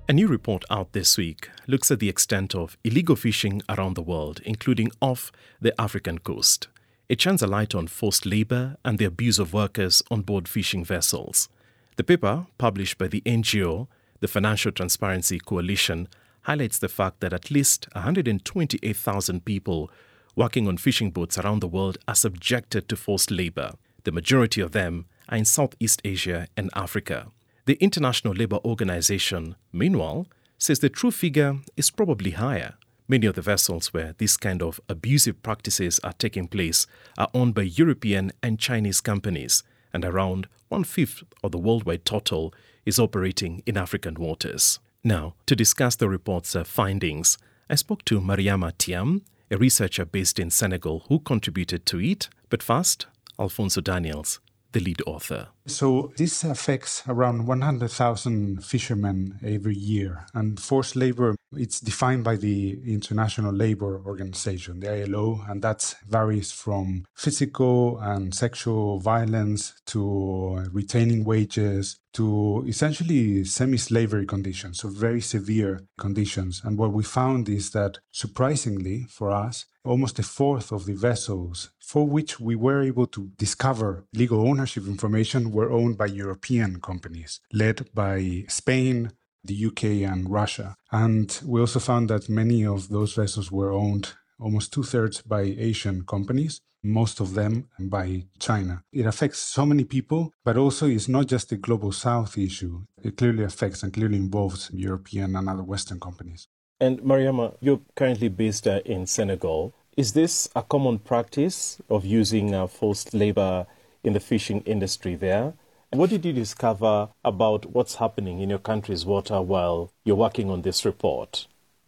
A new report out this week looks at the extent of illegal fishing around the world, including off the African coast. It shines a light on forced labor and the abuse of workers on board fishing vessels. The paper, published by the NGO, the Financial Transparency Coalition, highlights the fact that at least 128,000 people working on fishing boats around the world are subjected to forced labor. The majority of them are in Southeast Asia and Africa. The International Labour Organization, meanwhile, says the true figure is probably higher. Many of the vessels where this kind of abusive practices are taking place are owned by European and Chinese companies, and around 1/5 of the worldwide total is operating in African waters. Now, to discuss the report's findings, I spoke to Mariama Thiam, a researcher based in Senegal who contributed to it. But first, Alfonso Daniels, the lead author. So this affects around 100,000 fishermen every year. And forced labor, it's defined by the International Labour Organization, the ILO, and that varies from physical and sexual violence to retaining wages to essentially semi-slavery conditions, so very severe conditions. And what we found is that, surprisingly for us, almost a fourth of the vessels for which we were able to discover legal ownership information were owned by European companies, led by Spain, the UK, and Russia. And we also found that many of those vessels were owned, almost 2/3, by Asian companies, most of them by China. It affects so many people, but also it's not just a global South issue. It clearly affects and clearly involves European and other Western companies. And Mariama, you're currently based in Senegal. Is this a common practice of using forced labor in the fishing industry there? And what did you discover about what's happening in your country's water while you're working on this report?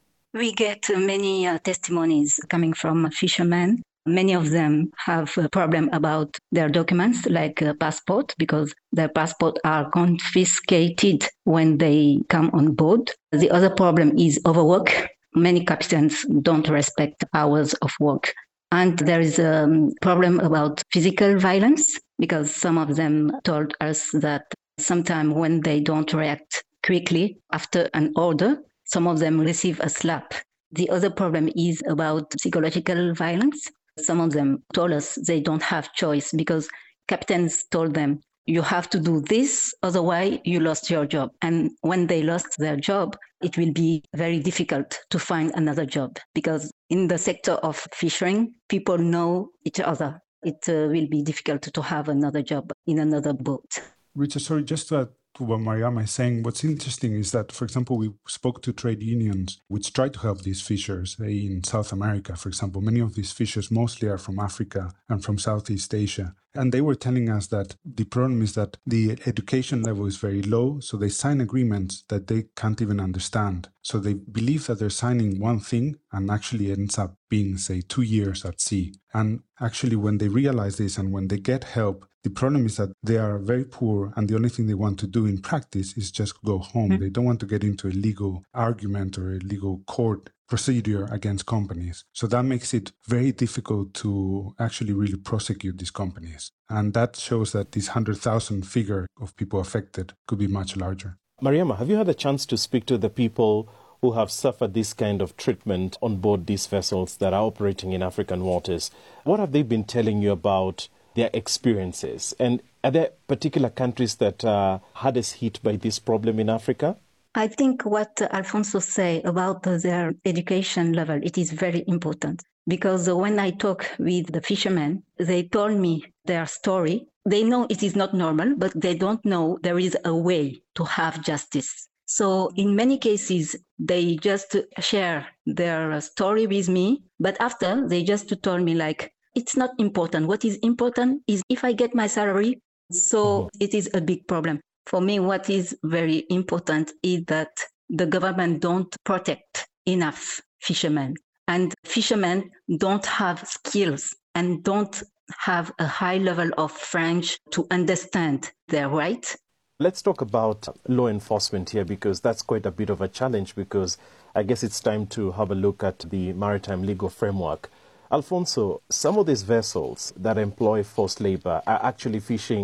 We get many testimonies coming from fishermen. Many of them have a problem about their documents, like a passport, because their passports are confiscated when they come on board. The other problem is overwork. Many captains don't respect hours of work. And there is a problem about physical violence, because some of them told us that sometimes when they don't react quickly after an order, some of them receive a slap. The other problem is about psychological violence. Some of them told us they don't have choice because captains told them, you have to do this, otherwise you lost your job. And when they lost their job, it will be very difficult to find another job because in the sector of fishing, people know each other. It will be difficult to have another job in another boat. Richard, sorry, just to add to what Mariama is saying, what's interesting is that, for example, we spoke to trade unions which try to help these fishers in South America, for example. Many of these fishers mostly are from Africa and from Southeast Asia. And they were telling us that the problem is that the education level is very low, so they sign agreements that they can't even understand. So they believe that they're signing one thing and actually ends up being, say, 2 years at sea. And actually, when they realize this and when they get help, the problem is that they are very poor and the only thing they want to do in practice is just go home. Mm-hmm. They don't want to get into a legal argument or a legal court procedure against companies. So that makes it very difficult to actually really prosecute these companies. And that shows that this 100,000 figure of people affected could be much larger. Mariama, have you had a chance to speak to the people who have suffered this kind of treatment on board these vessels that are operating in African waters? What have they been telling you about their experiences? And are there particular countries that are hardest hit by this problem in Africa? I think what Alfonso said about their education level, it is very important. Because when I talk with the fishermen, they told me their story. They know it is not normal, but they don't know there is a way to have justice. So in many cases, they just share their story with me. But after, they just told me like, it's not important. What is important is if I get my salary. So it is a big problem. For me, what is very important is that the government don't protect enough fishermen. And fishermen don't have skills and don't have a high level of French to understand their rights. Let's talk about law enforcement here, because that's quite a bit of a challenge, because I guess it's time to have a look at the maritime legal framework. Alfonso, some of these vessels that employ forced labor are actually fishing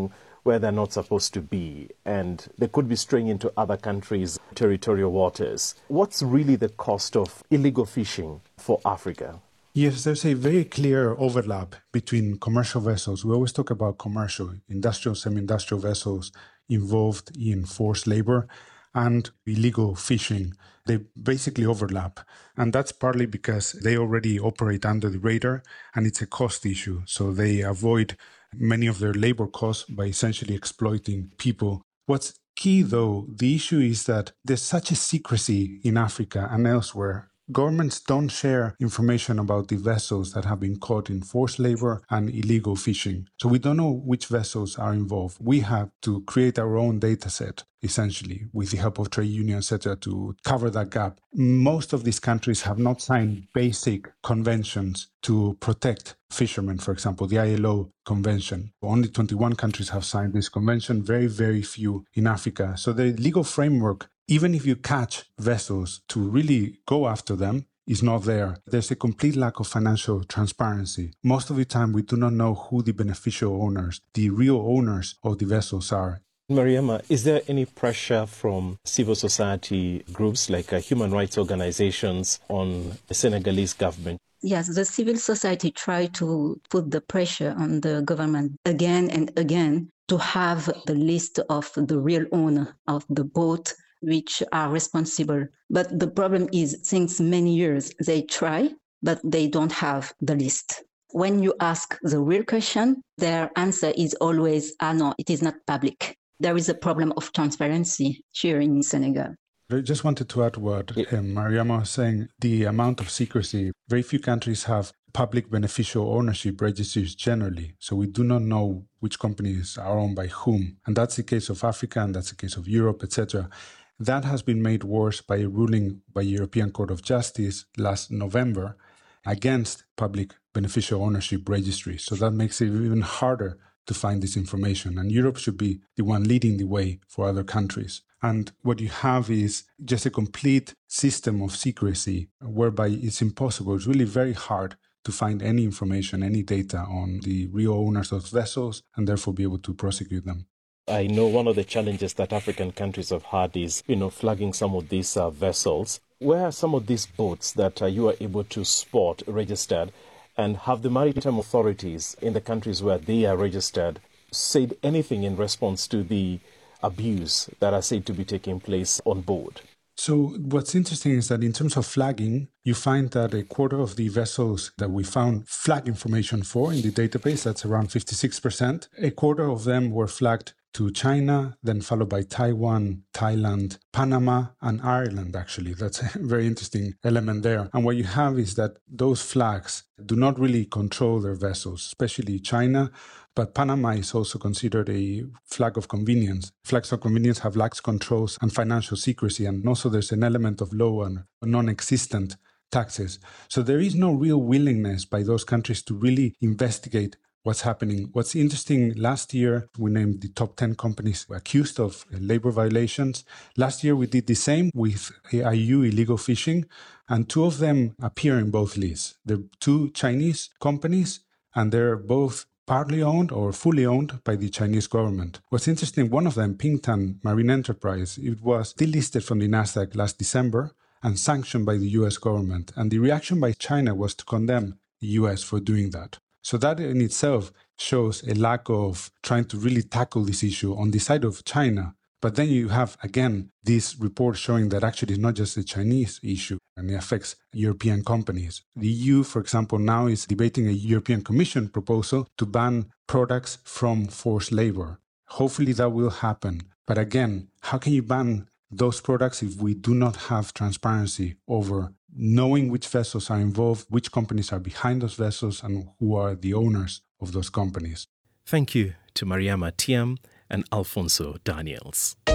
where they're not supposed to be, and they could be straying into other countries' territorial waters. What's really the cost of illegal fishing for Africa? Yes, there's a very clear overlap between commercial vessels. We always talk about commercial, industrial, semi-industrial vessels involved in forced labor and illegal fishing. They basically overlap. And that's partly because they already operate under the radar and it's a cost issue. So they avoid many of their labor costs by essentially exploiting people. What's key, though, the issue is that there's such a secrecy in Africa and elsewhere. Governments don't share information about the vessels that have been caught in forced labor and illegal fishing. So we don't know which vessels are involved. We have to create our own data set, essentially, with the help of trade unions, etc., to cover that gap. Most of these countries have not signed basic conventions to protect fishermen, for example, the ILO convention. Only 21 countries have signed this convention, very, very few in Africa. So the legal framework, even if you catch vessels to really go after them, is not there. There's a complete lack of financial transparency. Most of the time, we do not know who the beneficial owners, the real owners of the vessels are. Mariama, is there any pressure from civil society groups like human rights organizations on the Senegalese government? Yes, the civil society tried to put the pressure on the government again and again to have the list of the real owner of the boat which are responsible. But the problem is, since many years, they try, but they don't have the list. When you ask the real question, their answer is always, no, it is not public. There is a problem of transparency here in Senegal. I just wanted to add what Mariama was saying, the amount of secrecy. Very few countries have public beneficial ownership registers generally. So we do not know which companies are owned by whom. And that's the case of Africa, and that's the case of Europe, etc. That has been made worse by a ruling by European Court of Justice last November against public beneficial ownership registries. So that makes it even harder to find this information. And Europe should be the one leading the way for other countries. And what you have is just a complete system of secrecy whereby it's impossible, it's really very hard to find any information, any data on the real owners of vessels and therefore be able to prosecute them. I know one of the challenges that African countries have had is, flagging some of these vessels. Where are some of these boats that you are able to spot registered? And have the maritime authorities in the countries where they are registered said anything in response to the abuse that are said to be taking place on board? So what's interesting is that in terms of flagging, you find that a quarter of the vessels that we found flag information for in the database, that's around 56%, a quarter of them were flagged to China, then followed by Taiwan, Thailand, Panama, and Ireland, actually. That's a very interesting element there. And what you have is that those flags do not really control their vessels, especially China, but Panama is also considered a flag of convenience. Flags of convenience have lax controls and financial secrecy, and also there's an element of low and non-existent taxes. So there is no real willingness by those countries to really investigate what's happening. What's interesting, last year we named the top 10 companies accused of labor violations. Last year we did the same with IU illegal fishing, and two of them appear in both lists. They're two Chinese companies, and they're both partly owned or fully owned by the Chinese government. What's interesting, one of them, Pingtan Marine Enterprise, it was delisted from the Nasdaq last December and sanctioned by the US government. And the reaction by China was to condemn the US for doing that. So that in itself shows a lack of trying to really tackle this issue on the side of China. But then you have, again, this report showing that actually it's not just a Chinese issue and it affects European companies. The EU, for example, now is debating a European Commission proposal to ban products from forced labor. Hopefully that will happen. But again, how can you ban those products if we do not have transparency over knowing which vessels are involved, which companies are behind those vessels, and who are the owners of those companies? Thank you to Mariama Thiam and Alfonso Daniels.